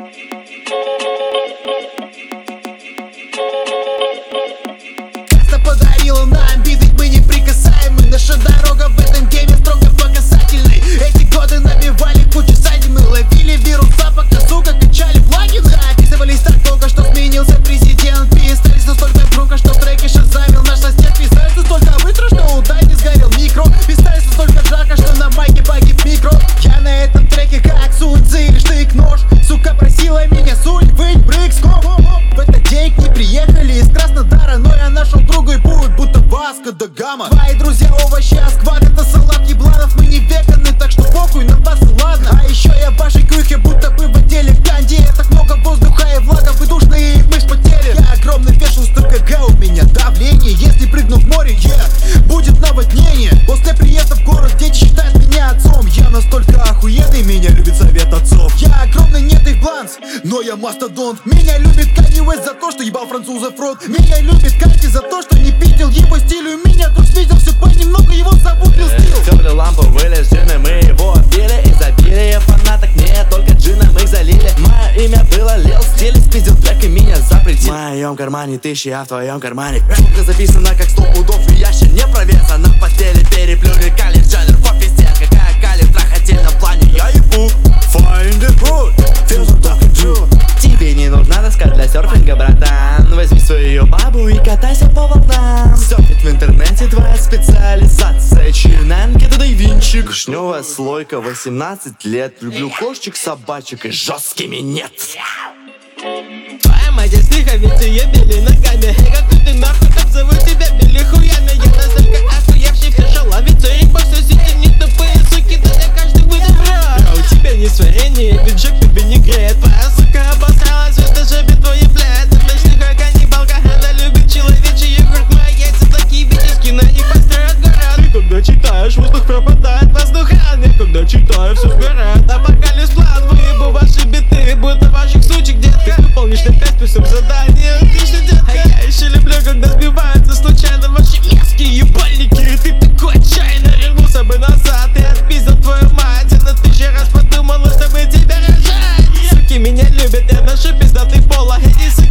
Каста подарила нам биты, мы неприкасаемы. Наша дорога в этом гейме строго по касательной. Эти годы набивали кучу садин, мы ловили вируса, пока, сука, качали плагины. Описывались так долго, что сменился президент. Писались настолько громко, что в треке шазамил наш сосед. Писались настолько быстро, что у Дани сгорел микро. Писались настолько жарко, что на майке погиб микро. Я на этом треке как Сунь-Цзы или штык-нож. Сука просила меня сунь, вынь, брык, скоп. В этот день к ней приехали из Краснодара, но я нашел другой путь, будто Васко да Гама. Твои друзья овощи, а сквад это салат ебланов. Мы не веганы, так что похуй на вас и ладно. А еще я в вашей крюхе, будто бы в отделе Канди. Так много воздуха и влага, вы душные, и мы вспотели. Я огромный вешу 100 кг, у меня давление. Если прыгну в море, будет наводнение. После приезда в город дети считают меня отцом. Я настолько охуенный, меня любит совет отцов. Я огромный, нет их гланс, но я мастодонт. Меня любит Канье Уэст за то, что ебал французов в рот. Меня любит Канти за то, что не пиздил его стилю. Меня тут видел все понемногу, его зовут Лил Стил. Тёплые лампы были джины, мы его пили. Изобилие фанаток, не только джином их залили. Мое имя было Лил Стил, спиздил трек и меня запретил. В моем кармане тысячи, а в твоем кармане штука записана как 100 пудов, и я ще не провеса. На постели переплюнет калий джанр по пизде. Какая калий в трахательном плане, я ебу. Find the hood, feels like a Jew. Тебе не нужна доска для серфинга, братан. Возьми свою бабу и катайся по волнам. Серфить в интернете твоя специализация. Чернанки да винчик. Вишневая слойка, 18 лет. Люблю кошечек, собачек и жесткими нет. Твоя мать из них, а ведь ее били ногами. Эй, какой ты нахуй, как зовут тебя, били хуями. Я настолько охуевший, пишу ловиться. И по всей сети не тупые суки, да для каждый будет брат. А у тебя не сварение, бюджет тебе не греет. Твоя сука обосралась, в этой жопе твои, блядь. Ты точно каннибалка, она любит человечий йогурт. Мои яйца такие витяжки, на них построят город. Ты когда читаешь, воздух пропадает, воздуха нет. Когда читаю, все сгорает. Апокалипс план, выебу ваши биты, будто ваших сучек, детка. Выполнишь на 5 плюсом задание, отлично, детка. А я еще люблю, когда сбиваются случайно ваши мерзкие ебальники. Ты такой отчаянно вернулся бы назад и отпиздил твою мать. Я на 1000 раз подумала, чтобы тебя рожать. Суки меня любят, я ношу пиздатый поло. Эти суки